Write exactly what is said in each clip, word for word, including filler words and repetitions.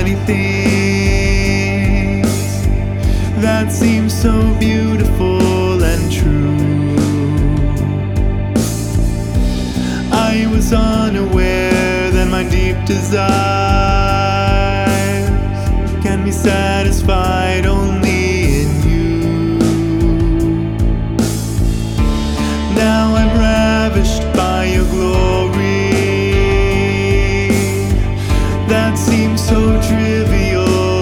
many things that seem so beautiful and true. I was unaware that my deep desires can be satisfied only in you. Now I'm ravished by your glory that seemed so trivial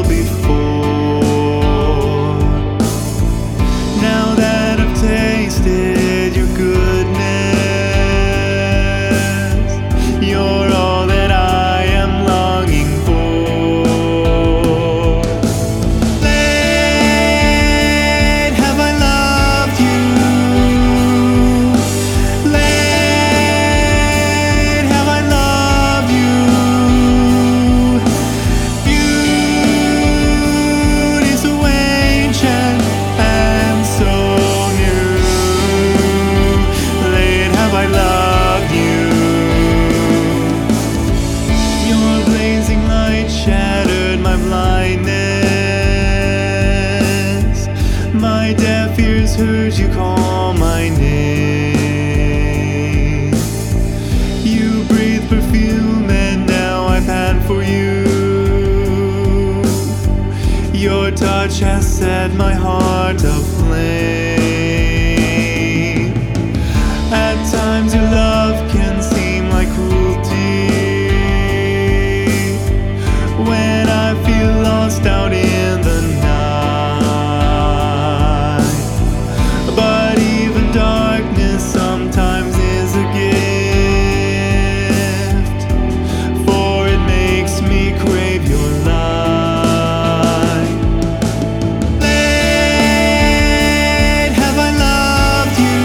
before. Now that I've tasted your goodness, you're all that I am longing for. Late have I loved you, late have I loved you. My deaf ears heard you call my name. You breathe perfume and now I pant for you. Your touch has set my heart aflame. At times your love can seem like cruelty. When I feel lost out in the night, sometimes is a gift, for it makes me crave your light. Late have I loved you,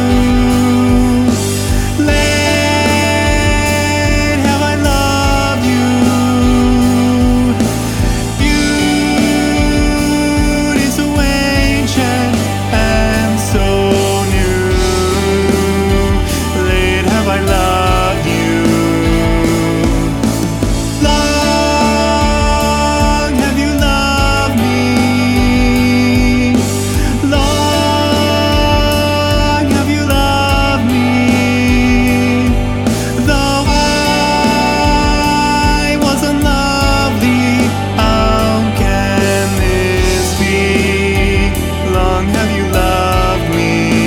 late have I loved you. Beauty so ancient and so I love you. Long have you loved me, long have you loved me. Though I was unlovely, how can this be? Long have you loved me.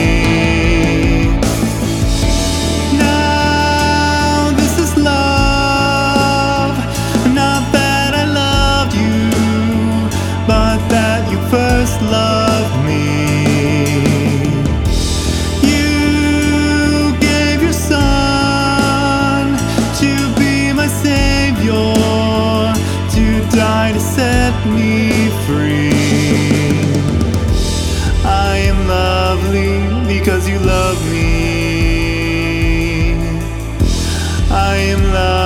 First loved me. You gave your son to be my savior, to die to set me free. I am lovely because you love me. I am lovely.